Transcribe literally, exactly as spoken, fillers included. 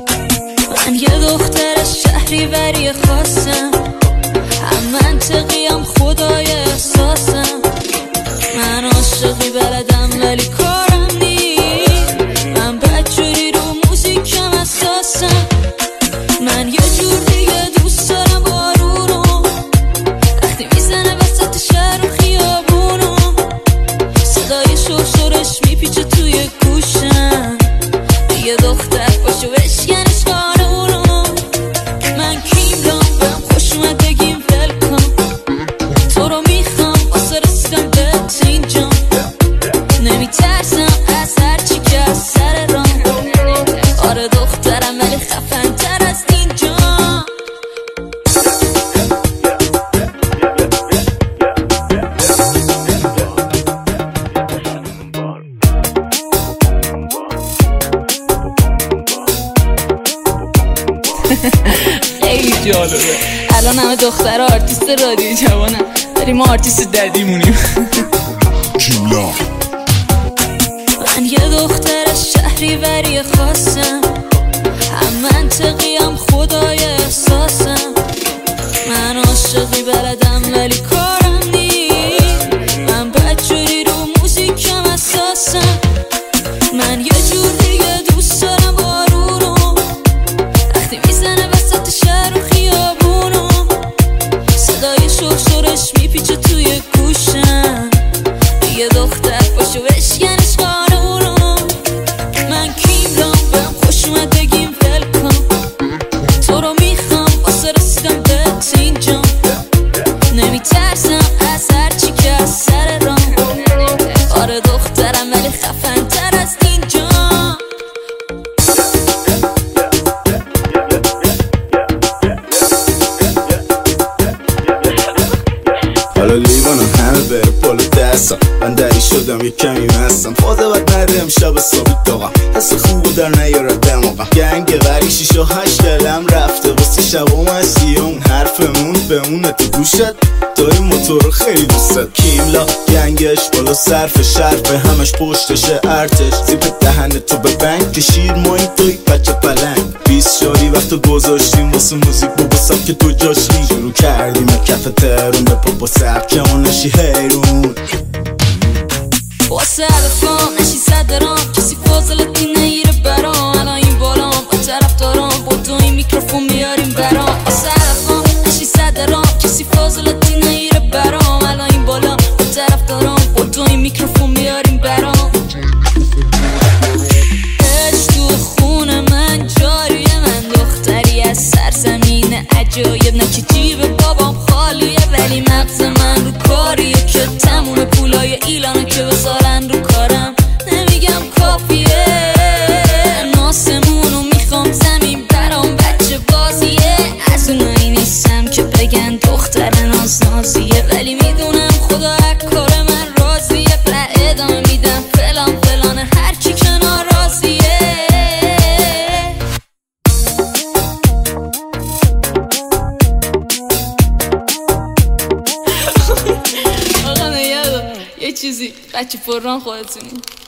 من یه دختر شهری وری خواستم، هم منطقی هم خدای احساسم. من عاشقی بلدم ولی کارم نیست، من بدجوری رو موزیکم اساسم. من یه جور دیگه دوست دارم بارونو، وقتی میزنه وسط شهر و خیابونو، صدای شرشرش میپیچه توی گوشم. یه دختر باشو بشکنش قانونو. من کیمرام بهم خوش اومد بگیم ولکام، تو رو میخوام واسه رسیدم بهت اینجام. نمیترسم از هرچی که از سر رام، آره دخترم ولی خفن تر از اینجا. خیلی جالبه. الان همه دختر آرتیست رادیو جوانن، ولی ما آرتیست ددیمونیم. کیملا. من یه دختر شهری وری خواستم، هم منطقی هم خدای احساسم. من عاشقی بلدم ولی کارم نیست، من بدجوری رو موزیکم اساسم. من یه جور دیگه دوست دارم بارونو، وقتی میزنه وسط شهر و خیابونو، صدای شرشرش میپیچه توی گوشم. یه دختر باشو بشکنش قانونو. من کیمرام بهم خوش اومد بگیم ولکام، تو رو میخوام واسه رسیدم بهت اینجام. نمیترسم از هرچی که از سر رام، آره دخترم ولی خفن تر از اینجا. حالا لیوانم همه بره پلو دستم، من دری شدم یه کمی مستم. فاده بد نده امشب ثابت داغم، حس خوبو در نیاره دماغم. گنگ وری شیش و هشت دلم رفته واسه شبام هستی، اون حرفمون بمونه تو گوشت. داری موتور خیلی دوستت کیملا، گنگش بالا صرف شرف همش پشتشه ارتش. زیپ دهن تو به بنگ کشید ماین توی بچه پلنگ. بیست شاری وقت گذاشتیم واسه موزیک ببسم که تو جاشی. شروع کردیم کف ترون به پاپا سب که اون نشی حیرون. واسه هدفام نشی صدرام، کسی فاضلتی نگیره برام. الان این بالام با طرف دارم، با تو این میکروفون بیاریم برام. واسه هدفام نشی صدرام، کسی فاضلتی نگیره برام. الان این بالام با طرف دارم، با تو این میکروفون بیاریم برام. عشق تو خون من جاریه، من دختری از سرزمین عجایب. نه که جیب بابام خالیه ولی مغز من رو کاریه، که تموم پولای ایلانو که بذارن رو کارم. نمیگم کافیه ناسمونو میخوام زمین برام، بچه بازیه. از اونایی نیستم که بگن دختر ناز نازیه، ولی میدونم خدا از کار من راضیه. و ادامه میدم فلان فلان هرکی که ناراضیه. آقا نگه یه چیزی بچه پران خودتونی.